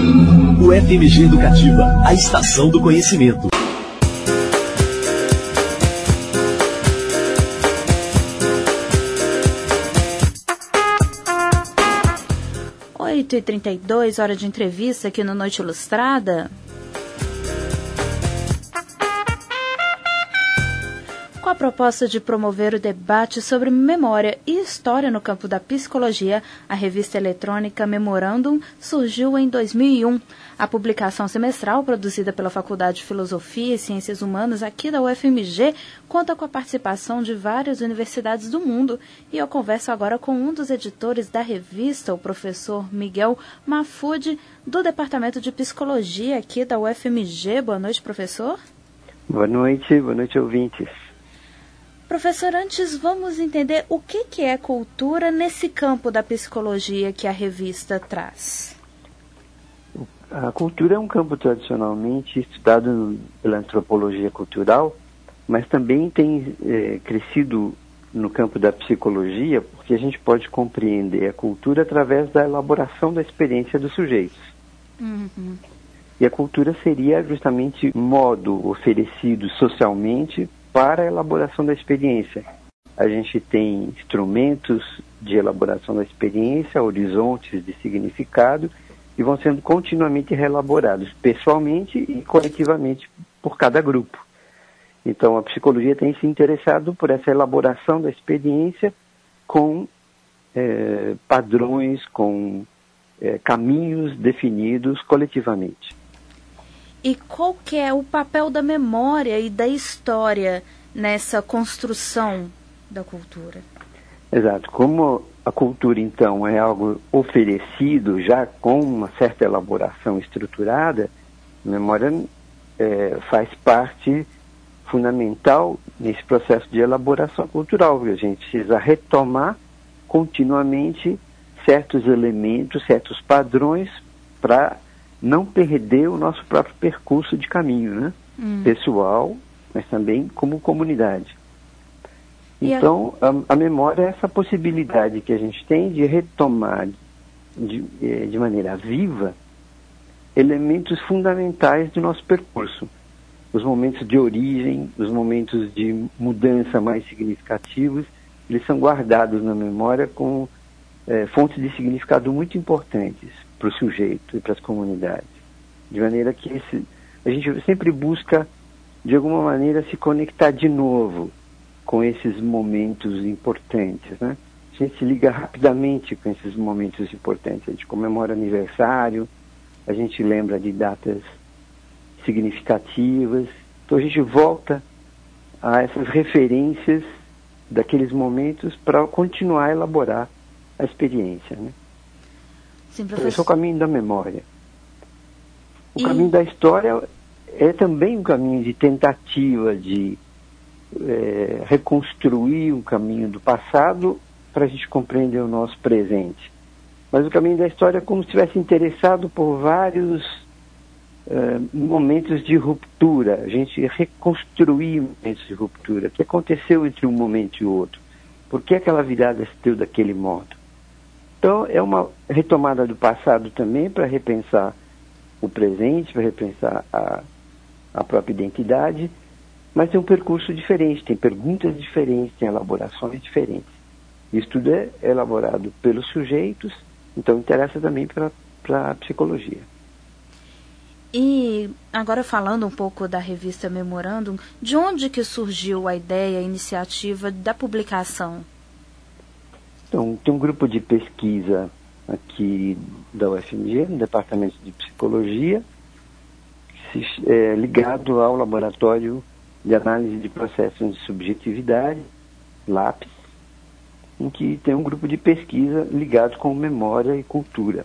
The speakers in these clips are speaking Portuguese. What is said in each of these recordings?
O FMG Educativa, a estação do conhecimento. Oito e 32, hora de entrevista aqui no Noite Ilustrada. Com a proposta de promover o debate sobre memória e história no campo da psicologia, a revista eletrônica Memorandum surgiu em 2001. A publicação semestral, produzida pela Faculdade de Filosofia e Ciências Humanas aqui da UFMG, conta com a participação de várias universidades do mundo. E eu converso agora com um dos editores da revista, o professor Miguel Mahfoud, do Departamento de Psicologia aqui da UFMG. Boa noite, professor. Boa noite, ouvintes. Professor, antes vamos entender o que é cultura nesse campo da psicologia que a revista traz. A cultura é um campo tradicionalmente estudado pela antropologia cultural, mas também tem crescido no campo da psicologia, porque a gente pode compreender a cultura através da elaboração da experiência dos sujeitos. Uhum. E a cultura seria justamente modo oferecido socialmente para a elaboração da experiência. A gente tem instrumentos de elaboração da experiência, horizontes de significado, e vão sendo continuamente reelaborados, pessoalmente e coletivamente, por cada grupo. Então, a psicologia tem se interessado por essa elaboração da experiência com padrões, com caminhos definidos coletivamente. E qual que é o papel da memória e da história nessa construção da cultura? Exato. Como a cultura, então, é algo oferecido já com uma certa elaboração estruturada, a memória faz parte fundamental nesse processo de elaboração cultural. A gente precisa retomar continuamente certos elementos, certos padrões para não perder o nosso próprio percurso de caminho, né? Pessoal, mas também como comunidade. Então, a memória é essa possibilidade que a gente tem de retomar de maneira viva elementos fundamentais do nosso percurso. Os momentos de origem, os momentos de mudança mais significativos, eles são guardados na memória com fontes de significado muito importantes para o sujeito e para as comunidades. De maneira que a gente sempre busca, de alguma maneira, se conectar de novo com esses momentos importantes, né? A gente se liga rapidamente com esses momentos importantes. A gente comemora aniversário, a gente lembra de datas significativas. Então a gente volta a essas referências daqueles momentos para continuar a elaborar a experiência, né? Sim, professor. Esse é o caminho da memória. O caminho da história é também um caminho de tentativa de reconstruir um caminho do passado para a gente compreender o nosso presente. Mas o caminho da história é como se estivesse interessado por vários momentos de ruptura. A gente reconstruir momentos de ruptura. O que aconteceu entre um momento e outro? Por que aquela virada se deu daquele modo? Então, é uma retomada do passado também para repensar o presente, para repensar a própria identidade, mas tem um percurso diferente, tem perguntas diferentes, tem elaborações diferentes. Isso tudo é elaborado pelos sujeitos, então interessa também para a psicologia. E agora falando um pouco da revista Memorandum, de onde que surgiu a ideia, a iniciativa da publicação? Então, tem um grupo de pesquisa aqui da UFMG, no Departamento de Psicologia, ligado ao Laboratório de Análise de Processos de Subjetividade, LAPS, em que tem um grupo de pesquisa ligado com memória e cultura.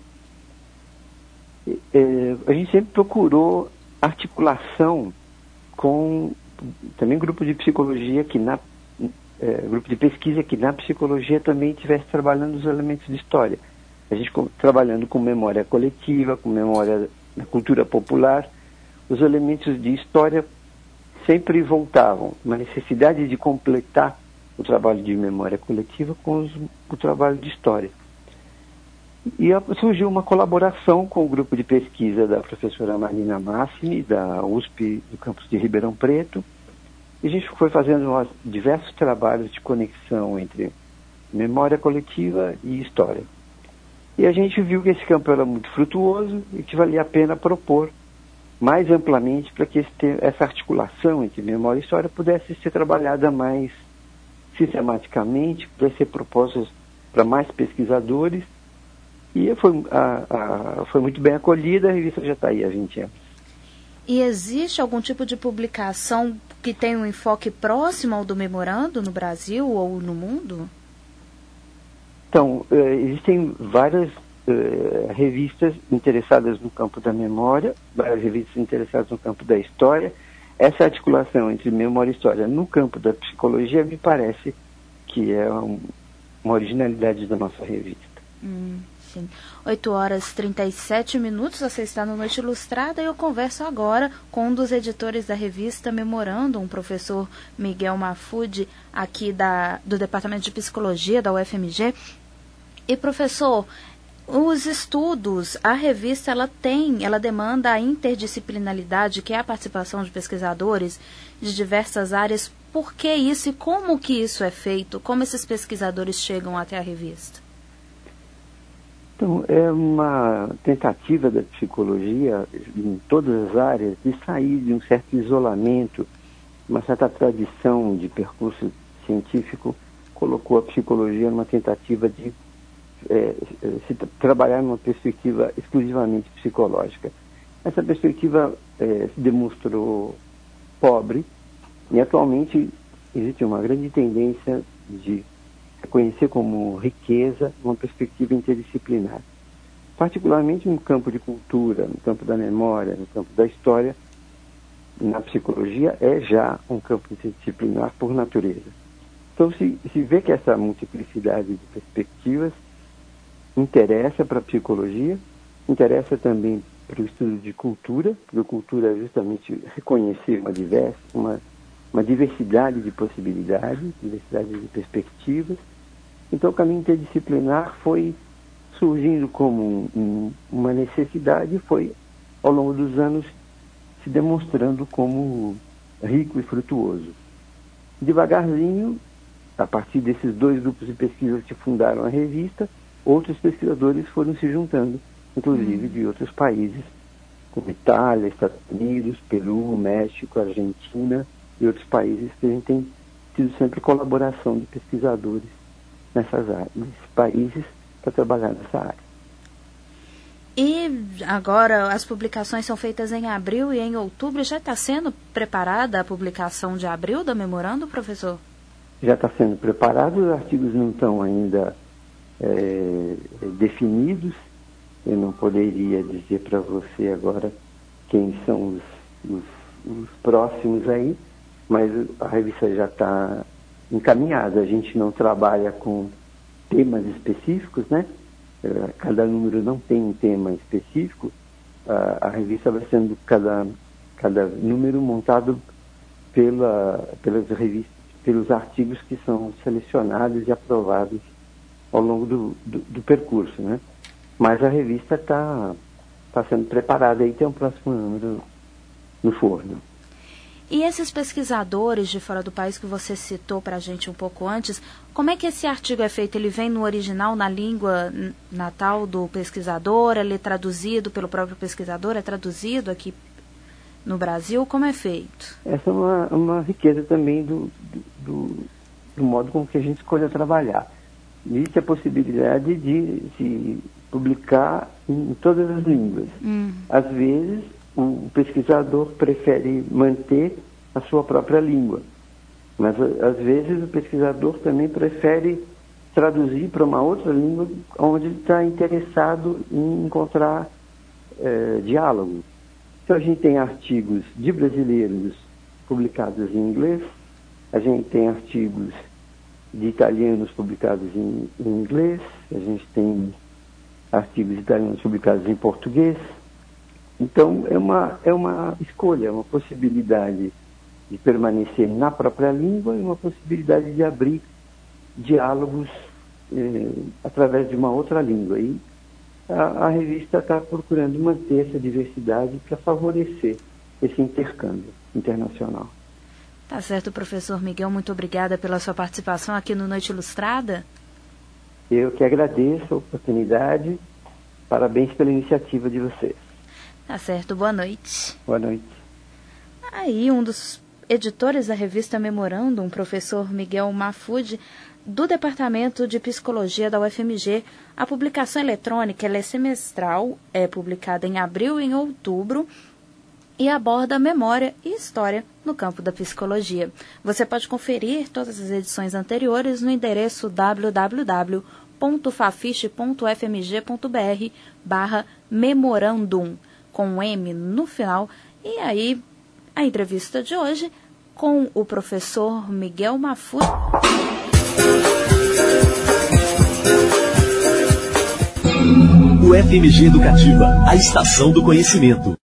A gente sempre procurou articulação com também grupo de psicologia grupo de pesquisa que na psicologia também estivesse trabalhando os elementos de história. A gente trabalhando com memória coletiva, com memória da cultura popular, os elementos de história sempre voltavam, uma necessidade de completar o trabalho de memória coletiva com o trabalho de história. E surgiu uma colaboração com o grupo de pesquisa da professora Marina Massimi, da USP do campus de Ribeirão Preto. E a gente foi fazendo diversos trabalhos de conexão entre memória coletiva e história. E a gente viu que esse campo era muito frutuoso e que valia a pena propor mais amplamente para que essa articulação entre memória e história pudesse ser trabalhada mais sistematicamente, pudesse ser proposta para mais pesquisadores. E foi muito bem acolhida, a revista já está aí há 20 anos. E existe algum tipo de publicação que tenha um enfoque próximo ao do memorando no Brasil ou no mundo? Então, existem várias revistas interessadas no campo da memória, várias revistas interessadas no campo da história. Essa articulação entre memória e história no campo da psicologia me parece que é uma originalidade da nossa revista. Sim. 8h37, você está no Noite Ilustrada e eu converso agora com um dos editores da revista Memorando, o professor Miguel Mafudi, aqui do Departamento de Psicologia da UFMG. E, professor, os estudos, a revista, ela demanda a interdisciplinaridade, que é a participação de pesquisadores de diversas áreas. Por que isso e como que isso é feito? Como esses pesquisadores chegam até a revista? Então, é uma tentativa da psicologia, em todas as áreas, de sair de um certo isolamento, uma certa tradição de percurso científico, colocou a psicologia numa tentativa de trabalhar numa perspectiva exclusivamente psicológica. Essa perspectiva se demonstrou pobre e atualmente existe uma grande tendência de reconhecer como riqueza uma perspectiva interdisciplinar. Particularmente no campo de cultura, no campo da memória, no campo da história, na psicologia é já um campo interdisciplinar por natureza. Então se vê que essa multiplicidade de perspectivas interessa para a psicologia, interessa também para o estudo de cultura, porque a cultura é justamente reconhecer uma diversidade de possibilidades, diversidade de perspectivas. Então o caminho interdisciplinar foi surgindo como uma necessidade e foi, ao longo dos anos, se demonstrando como rico e frutuoso. Devagarzinho, a partir desses dois grupos de pesquisa que fundaram a revista, outros pesquisadores foram se juntando, inclusive de outros países, como Itália, Estados Unidos, Peru, México, Argentina e outros países que a gente tem tido sempre colaboração de pesquisadores nesses países para trabalhar nessa área. E agora as publicações são feitas em abril e em outubro. Já está sendo preparada a publicação de abril da Memorando, professor? Já está sendo preparado, os artigos não estão ainda definidos. Eu não poderia dizer para você agora quem são os próximos aí, mas a revista já está encaminhada. A gente não trabalha com temas específicos, né? Cada número não tem um tema específico. A revista vai sendo cada número montado pelos artigos que são selecionados e aprovados ao longo do percurso, né? Mas a revista está sendo preparada e tem um próximo número no forno. E esses pesquisadores de fora do país que você citou para a gente um pouco antes, como é que esse artigo é feito? Ele vem no original, na língua natal do pesquisador? Ele é traduzido pelo próprio pesquisador? É traduzido aqui no Brasil? Como é feito? Essa é uma riqueza também do modo com que a gente escolhe trabalhar. Existe a possibilidade de se publicar em todas as línguas. Às vezes, o pesquisador prefere manter a sua própria língua, mas às vezes o pesquisador também prefere traduzir para uma outra língua onde ele está interessado em encontrar diálogo. Então a gente tem artigos de brasileiros publicados em inglês, a gente tem artigos de italianos publicados em inglês, a gente tem artigos italianos publicados em português. Então, é uma escolha, uma possibilidade de permanecer na própria língua e uma possibilidade de abrir diálogos através de uma outra língua. E a revista está procurando manter essa diversidade para favorecer esse intercâmbio internacional. Tá certo, professor Miguel, muito obrigada pela sua participação aqui no Noite Ilustrada. Eu que agradeço a oportunidade, parabéns pela iniciativa de vocês. Tá certo, boa noite. Boa noite. Aí, um dos editores da revista Memorandum, professor Miguel Mahfoud, do Departamento de Psicologia da UFMG. A publicação eletrônica ela é semestral, é publicada em abril e em outubro, e aborda memória e história no campo da psicologia. Você pode conferir todas as edições anteriores no endereço www.fafiche.fmg.br/memorandum, com um M no final. E aí, a entrevista de hoje com o professor Miguel Mahfoud. O FMG Educativa, a estação do conhecimento.